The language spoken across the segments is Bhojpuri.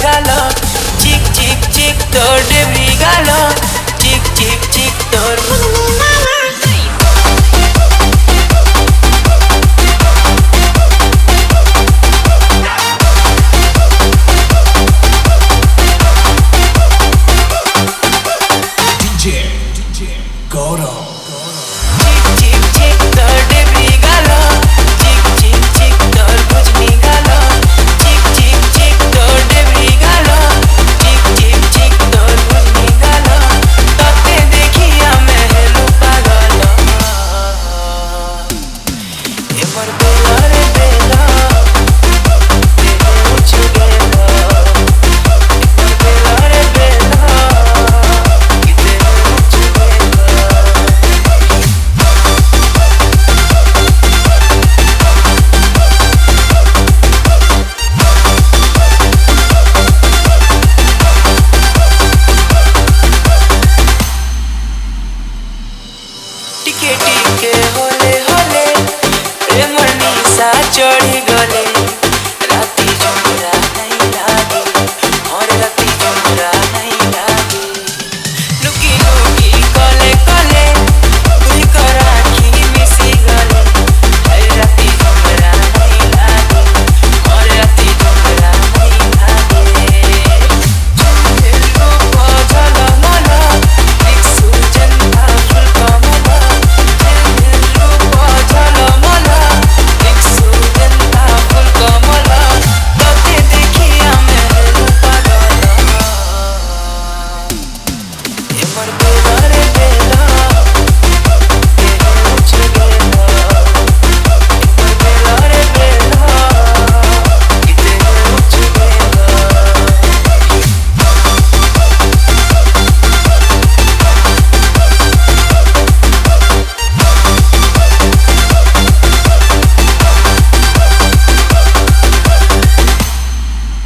galo, chick chick chick tor debri galo, chick chick chick tor. टिके टिके होले होले प्रेमर निशा चढ़ी गले राती झुमरा नहीं लागे और राती झुमरा नहीं लागे लुकी लुकी कले कले तुई कराखी मिसी गले राती झुमरा नहीं लागे और राती झुमरा नहीं लागे दिलो पझल मला एक सुजनता फूल कमला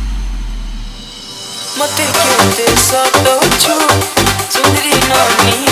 मते क्यों ते सतो छु सुंदरी नौनी